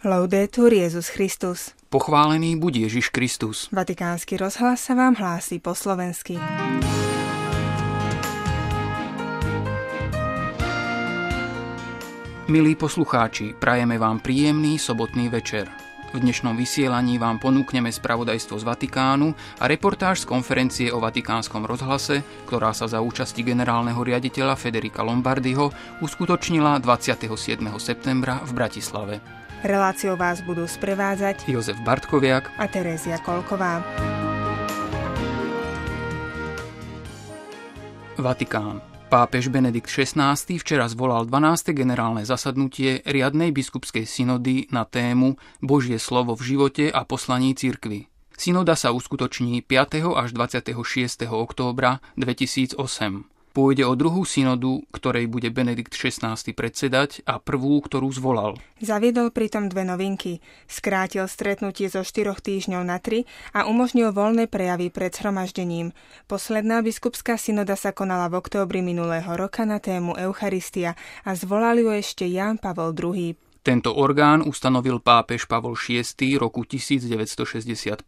Laudetur Jesus Christus. Pochválený buď Ježiš Kristus. Vatikánsky rozhlas sa vám hlási po slovensky. Milí poslucháči, prajeme vám príjemný sobotný večer. V dnešnom vysielaní vám ponúkneme spravodajstvo z Vatikánu a reportáž z konferencie o Vatikánskom rozhlase, ktorá sa za účasti generálneho riaditeľa Federica Lombardiho uskutočnila 27. septembra v Bratislave. Reláciou vás budú sprevádzať Jozef Bartkoviak a Terézia Kolková. Vatikán. Pápež Benedikt XVI včera zvolal 12. generálne zasadnutie riadnej biskupskej synody na tému Božie slovo v živote a poslaní cirkvi. Synoda sa uskutoční 5. až 26. októbra 2008. Pôjde o druhú synodu, ktorej bude Benedikt XVI predsedať a prvú, ktorú zvolal. Zaviedol pritom dve novinky. Skrátil stretnutie zo 4 týždňov na 3 a umožnil voľné prejavy pred zhromaždením. Posledná biskupská synoda sa konala v októbri minulého roka na tému Eucharistia a zvolal ju ešte Ján Pavol II. Tento orgán ustanovil pápež Pavol VI roku 1965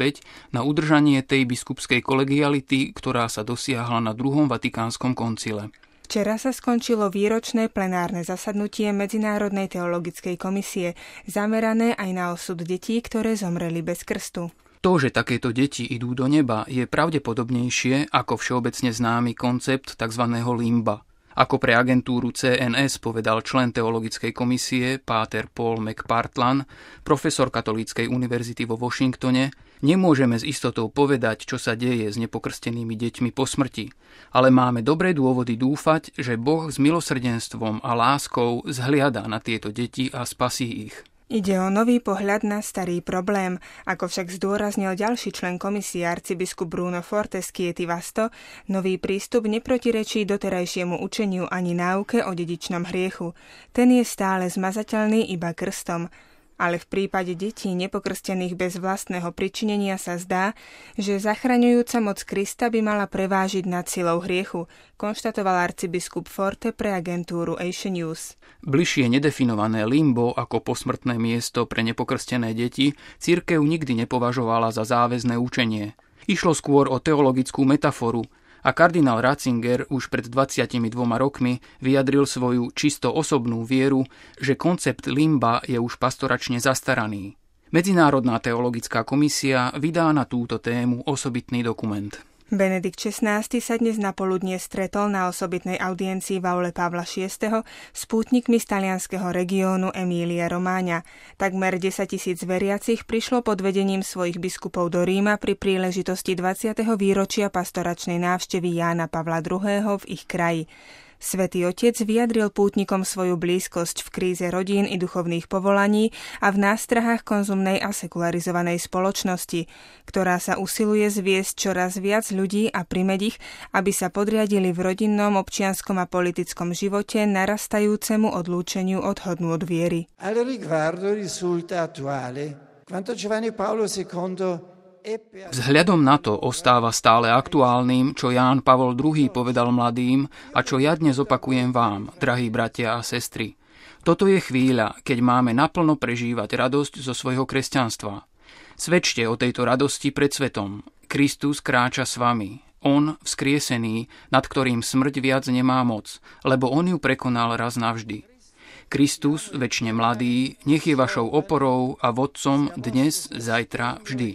na udržanie tej biskupskej kolegiality, ktorá sa dosiahla na druhom Vatikánskom koncile. Včera sa skončilo výročné plenárne zasadnutie Medzinárodnej teologickej komisie, zamerané aj na osud detí, ktoré zomreli bez krstu. To, že takéto deti idú do neba, je pravdepodobnejšie ako všeobecne známy koncept tzv. Limba. Ako pre agentúru CNS povedal člen teologickej komisie páter Paul McPartlan, profesor Katolíckej univerzity vo Washingtone, nemôžeme s istotou povedať, čo sa deje s nepokrstenými deťmi po smrti, ale máme dobré dôvody dúfať, že Boh s milosrdenstvom a láskou zhliada na tieto deti a spasí ich. Ide o nový pohľad na starý problém, ako však zdôraznil ďalší člen komisie arcibiskup Bruno Fortescue Vasto, nový prístup neprotirečí doterajšiemu učeniu ani náuke o dedičnom hriechu. Ten je stále zmazateľný iba krstom. Ale v prípade detí nepokrstených bez vlastného pričinenia sa zdá, že zachraňujúca moc Krista by mala prevážiť nad silou hriechu, konštatoval arcibiskup Forte pre agentúru Asian News. Bližšie nedefinované limbo ako posmrtné miesto pre nepokrstené deti cirkev nikdy nepovažovala za záväzné učenie. Išlo skôr o teologickú metaforu, a kardinál Ratzinger už pred 22 rokmi vyjadril svoju čisto osobnú vieru, že koncept limba je už pastoračne zastaraný. Medzinárodná teologická komisia vydá na túto tému osobitný dokument. Benedikt XVI sa dnes napoludnie stretol na osobitnej audiencii v aule Pavla VI s pútnikmi z talianskeho regiónu Emília Romáňa. Takmer 10 000 veriacich prišlo pod vedením svojich biskupov do Ríma pri príležitosti 20. výročia pastoračnej návštevy Jána Pavla II. V ich kraji. Svätý Otec vyjadril pútnikom svoju blízkosť v kríze rodín i duchovných povolaní a v nástrahách konzumnej a sekularizovanej spoločnosti, ktorá sa usiluje zviesť čoraz viac ľudí a primäť ich, aby sa podriadili v rodinnom, občianskom a politickom živote narastajúcemu odlúčeniu od hodnôt viery. Al riguardo risulta attuale quanto Giovanni Paolo II. Vzhľadom na to ostáva stále aktuálnym, čo Ján Pavol II povedal mladým a čo ja dnes opakujem vám, drahí bratia a sestry. Toto je chvíľa, keď máme naplno prežívať radosť zo svojho kresťanstva. Svedčte o tejto radosti pred svetom. Kristus kráča s vami. On, vzkriesený, nad ktorým smrť viac nemá moc, lebo on ju prekonal raz navždy. Kristus, večne mladý, nech je vašou oporou a vodcom dnes, zajtra, vždy.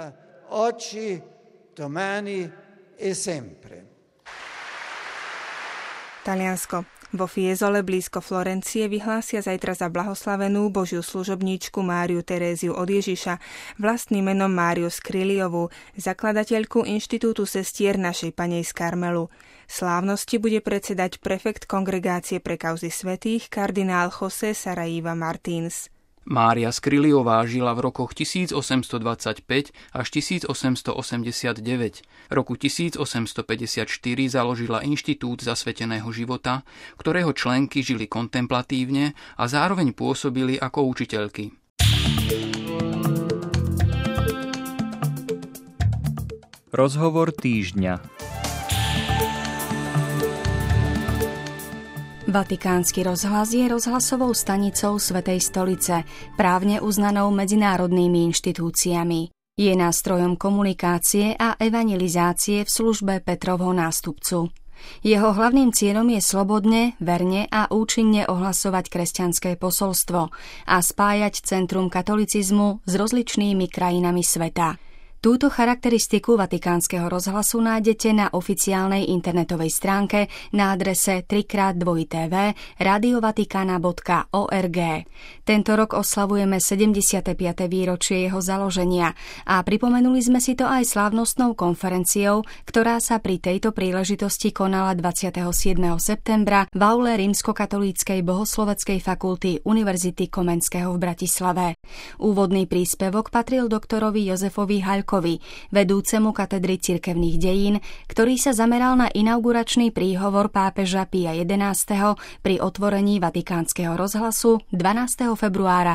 Taliansko. Vo Fiesole blízko Florencie vyhlásia zajtra za blahoslavenú Božiu služobníčku Máriu Teréziu od Ježiša, vlastným menom Máriu Skriliovú, zakladateľku Inštitútu sestier Našej Panej z Karmelu. Slávnosti bude predsedať prefekt Kongregácie pre kauzy svätých kardinál José Saraiva Martins. Mária Skriliová žila v rokoch 1825 až 1889. Roku 1854 založila Inštitút zasveteného života, ktorého členky žili kontemplatívne a zároveň pôsobili ako učiteľky. Rozhovor týždňa. Vatikánsky rozhlas je rozhlasovou stanicou Svätej stolice, právne uznanou medzinárodnými inštitúciami. Je nástrojom komunikácie a evangelizácie v službe Petrovho nástupcu. Jeho hlavným cieľom je slobodne, verne a účinne ohlasovať kresťanské posolstvo a spájať centrum katolicizmu s rozličnými krajinami sveta. Túto charakteristiku Vatikánskeho rozhlasu nájdete na oficiálnej internetovej stránke na adrese www.radiovaticana.org. Tento rok oslavujeme 75. výročie jeho založenia a pripomenuli sme si to aj slávnostnou konferenciou, ktorá sa pri tejto príležitosti konala 27. septembra v aule Rímskokatolíckej bohosloveckej fakulty Univerzity Komenského v Bratislave. Úvodný príspevok patril doktorovi Jozefovi Haľkovi, vedúcemu katedry cirkevných dejín, ktorý sa zameral na inauguračný príhovor pápeža Pia XI. Pri otvorení Vatikánskeho rozhlasu 12. februára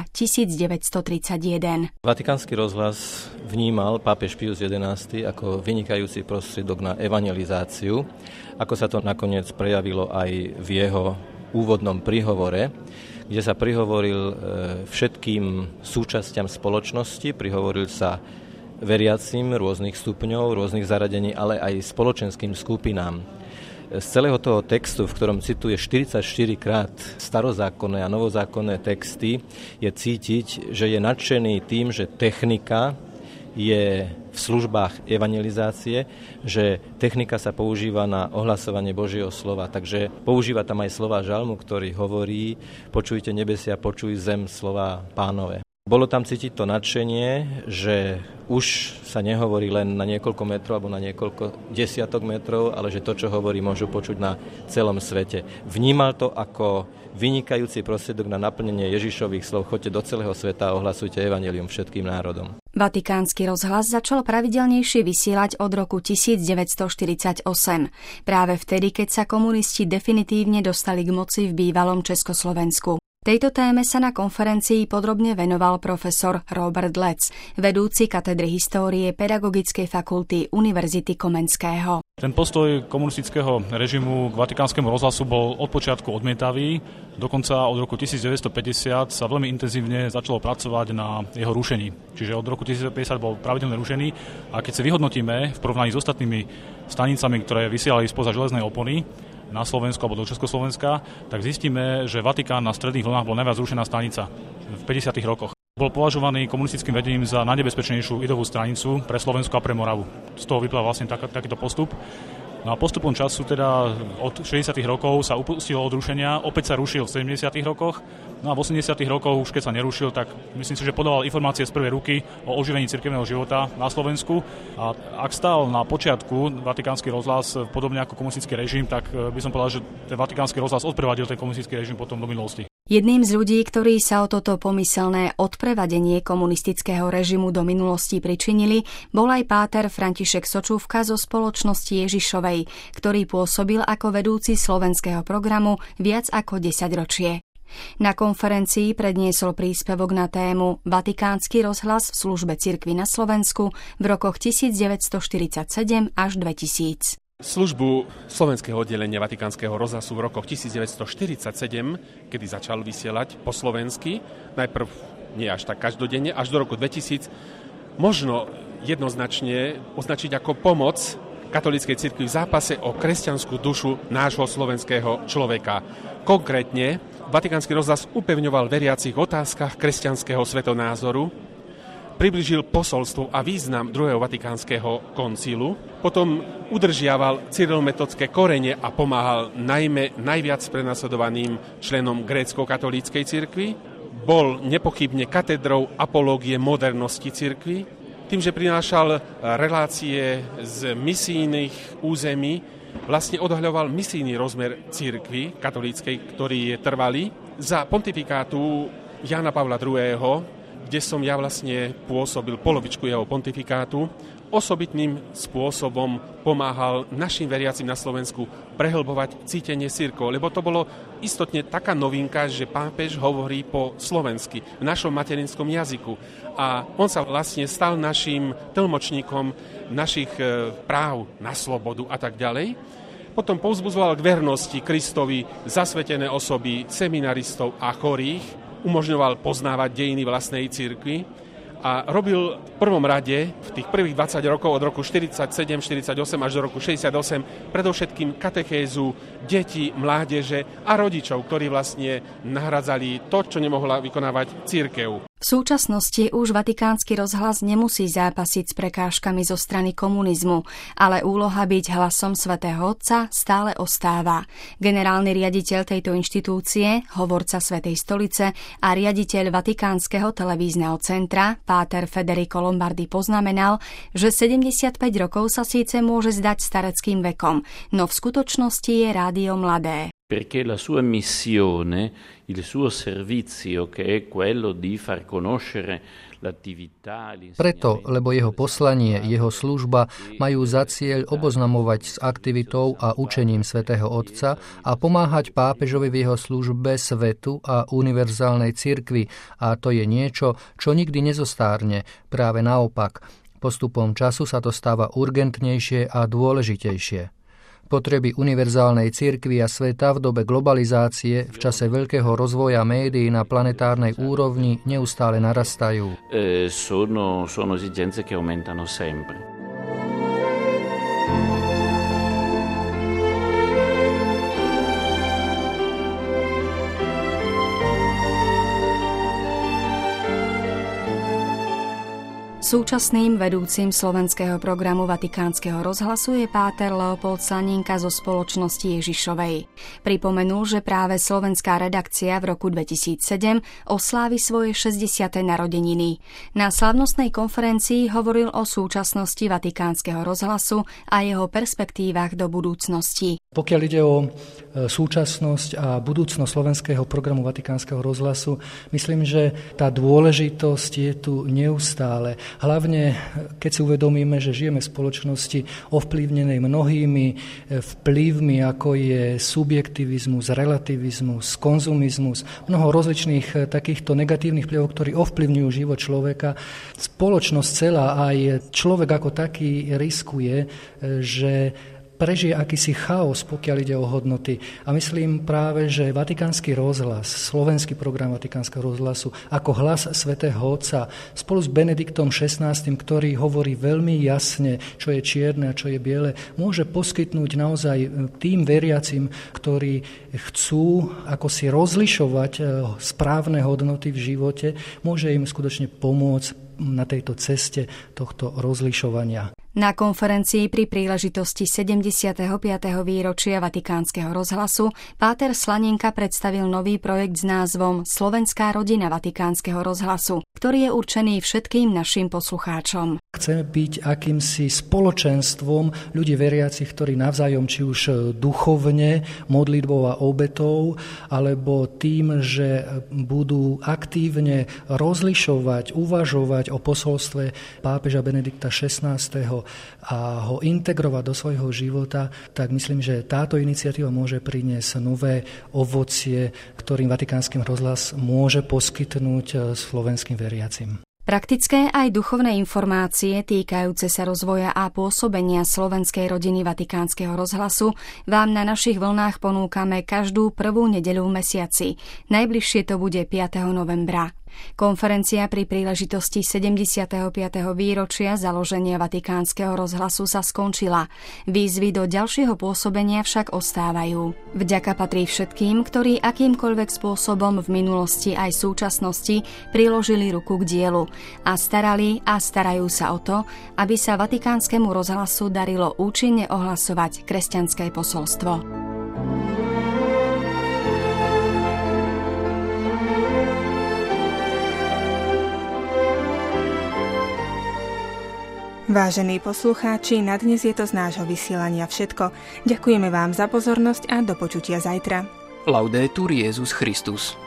1931. Vatikánsky rozhlas vnímal pápež Pius XI ako vynikajúci prostriedok na evangelizáciu, ako sa to nakoniec prejavilo aj v jeho úvodnom príhovore, kde sa prihovoril všetkým súčasťam spoločnosti, prihovoril sa veriacim rôznych stupňov, rôznych zaradení, ale aj spoločenským skupinám. Z celého toho textu, v ktorom cituje 44 krát starozákonné a novozákonné texty, je cítiť, že je nadšený tým, že technika je v službách evangelizácie, že technika sa používa na ohlasovanie Božieho slova. Takže používa tam aj slova žalmu, ktorý hovorí: počujte nebesia, počuj zem, slova Pánove. Bolo tam cítiť to nadšenie, že už sa nehovorí len na niekoľko metrov alebo na niekoľko desiatok metrov, ale že to, čo hovorí, môžu počuť na celom svete. Vnímal to ako vynikajúci prostriedok na naplnenie Ježišových slov: choďte do celého sveta a ohlasujte evanjelium všetkým národom. Vatikánsky rozhlas začal pravidelnejšie vysielať od roku 1948, práve vtedy, keď sa komunisti definitívne dostali k moci v bývalom Československu. Tejto téme sa na konferencii podrobne venoval profesor Robert Lec, vedúci katedry histórie Pedagogickej fakulty Univerzity Komenského. Ten postoj komunistického režimu k Vatikánskemu rozhlasu bol od počiatku odmietavý. Dokonca od roku 1950 sa veľmi intenzívne začalo pracovať na jeho rušení. Čiže od roku 1950 bol pravidelne rušený a keď si vyhodnotíme v porovnaní s ostatnými stanicami, ktoré vysielali spoza železnej opony na Slovensku alebo do Československa, tak zistíme, že Vatikán na stredných vlnách bol najviac zrušená stanica v 50. rokoch. Bol považovaný komunistickým vedením za najnebezpečnejšiu ideovú stanicu pre Slovensko a pre Moravu. Z toho vyplýva vlastne takýto postup. No a postupom času, teda od 60. rokov sa upustilo od rušenia, opäť sa rušil v 70. rokoch, no a v 80. rokoch už keď sa nerušil, tak myslím si, že podával informácie z prvej ruky o oživení cirkevného života na Slovensku. A ak stál na počiatku Vatikánsky rozhlas podobne ako komunistický režim, tak by som povedal, že ten Vatikánsky rozhlas odprevadil ten komunistický režim potom do minulosti. Jedným z ľudí, ktorí sa o toto pomyselné odprevadenie komunistického režimu do minulosti pričinili, bol aj páter František Sočúvka zo Spoločnosti Ježišovej, ktorý pôsobil ako vedúci slovenského programu viac ako 10 ročie. Na konferencii predniesol príspevok na tému Vatikánsky rozhlas v službe cirkvi na Slovensku v rokoch 1947 až 2000. Službu slovenského oddelenia Vatikánskeho rozhlasu v rokoch 1947, kedy začal vysielať po slovensky, najprv nie až tak každodenne, až do roku 2000, možno jednoznačne označiť ako pomoc katolíckej cirkvi v zápase o kresťanskú dušu nášho slovenského človeka. Konkrétne Vatikánsky rozhlas upevňoval veriacich v otázkach kresťanského svetonázoru, priblížil posolstvo a význam druhého Vatikánskeho koncilu, potom udržiaval cyrilometocké korene a pomáhal najmä najviac prenasledovaným členom grécko-katolíckej cirkvi, bol nepochybne katedrou apológie modernosti cirkvi, tým, že prinášal relácie z misijných území, vlastne odhaľoval misijný rozmer cirkvi katolíckej, ktorý je trvalý. Za pontifikátu Jána Pavla II., kde som ja vlastne pôsobil polovičku jeho pontifikátu, osobitným spôsobom pomáhal našim veriacim na Slovensku prehlbovať cítenie cirkov, lebo to bolo istotne taká novinka, že pápež hovorí po slovensky, v našom materinskom jazyku. A on sa vlastne stal našim tlmočníkom našich práv na slobodu a tak ďalej. Potom povzbudzoval k vernosti Kristovi zasvetené osoby, seminaristov a chorých, umožňoval poznávať dejiny vlastnej cirkvi a robil v prvom rade v tých prvých 20 rokov od roku 47-48 až do roku 68 predovšetkým katechézu detí, mládeže a rodičov, ktorí vlastne nahradzali to, čo nemohla vykonávať cirkev. V súčasnosti už Vatikánsky rozhlas nemusí zápasiť s prekážkami zo strany komunizmu, ale úloha byť hlasom svätého Otca stále ostáva. Generálny riaditeľ tejto inštitúcie, hovorca Svätej stolice a riaditeľ Vatikánskeho televízneho centra, páter Federico Lombardi poznamenal, že 75 rokov sa síce môže zdať stareckým vekom, no v skutočnosti je rádio mladé. Perché la sua missione, il suo servizio, che è quello di far conoscere l'attività. Preto, lebo jeho poslanie, jeho služba majú za cieľ oboznamovať s aktivitou a učením svätého Otca a pomáhať pápežovi v jeho službe svetu a univerzálnej cirkvi. A to je niečo, čo nikdy nezostárne, práve naopak. Postupom času sa to stáva urgentnejšie a dôležitejšie. Potreby univerzálnej cirkvi a sveta v dobe globalizácie, v čase veľkého rozvoja médií na planetárnej úrovni neustále narastajú. Sono esigenze che aumentano sempre. Súčasným vedúcim slovenského programu Vatikánskeho rozhlasu je páter Leopold Slaninka zo Spoločnosti Ježišovej. Pripomenul, že práve slovenská redakcia v roku 2007 oslávi svoje 60. narodeniny. Na slavnostnej konferencii hovoril o súčasnosti Vatikánskeho rozhlasu a jeho perspektívach do budúcnosti. Pokiaľ ide o súčasnosť a budúcnosť slovenského programu Vatikánskeho rozhlasu, myslím, že tá dôležitosť je tu neustále. Hlavne, keď si uvedomíme, že žijeme v spoločnosti ovplyvnenej mnohými vplyvmi, ako je subjektivizmus, relativizmus, konzumizmus, mnoho rozličných takýchto negatívnych vplyvov, ktorí ovplyvňujú život človeka. Spoločnosť celá aj človek ako taký riskuje, že prežije akýsi chaos, pokiaľ ide o hodnoty. A myslím práve, že Vatikánsky rozhlas, slovenský program Vatikánskeho rozhlasu, ako hlas svätého Otca, spolu s Benediktom XVI, ktorý hovorí veľmi jasne, čo je čierne a čo je biele, môže poskytnúť naozaj tým veriacim, ktorí chcú ako si rozlišovať správne hodnoty v živote, môže im skutočne pomôcť na tejto ceste tohto rozlišovania. Na konferencii pri príležitosti 75. výročia Vatikánskeho rozhlasu páter Slaninka predstavil nový projekt s názvom Slovenská rodina Vatikánskeho rozhlasu, ktorý je určený všetkým našim poslucháčom. Chceme byť akýmsi spoločenstvom ľudí veriacich, ktorí navzájom či už duchovne, modlitbou a obetou, alebo tým, že budú aktívne rozlišovať, uvažovať o posolstve pápeža Benedikta XVI. A ho integrovať do svojho života, tak myslím, že táto iniciatíva môže priniesť nové ovocie, ktorým Vatikánsky rozhlas môže poskytnúť slovenským veriacim. Praktické aj duchovné informácie týkajúce sa rozvoja a pôsobenia slovenskej rodiny Vatikánskeho rozhlasu vám na našich vlnách ponúkame každú prvú nedeľu v mesiaci. Najbližšie to bude 5. novembra. Konferencia pri príležitosti 75. výročia založenia Vatikánskeho rozhlasu sa skončila. Výzvy do ďalšieho pôsobenia však ostávajú. Vďaka patrí všetkým, ktorí akýmkoľvek spôsobom v minulosti aj súčasnosti priložili ruku k dielu a starali a starajú sa o to, aby sa Vatikánskemu rozhlasu darilo účinne ohlasovať kresťanské posolstvo. Vážení poslucháči, na dnes je to z nášho vysielania všetko. Ďakujeme vám za pozornosť a do počutia zajtra. Laudetur Jesus Christus.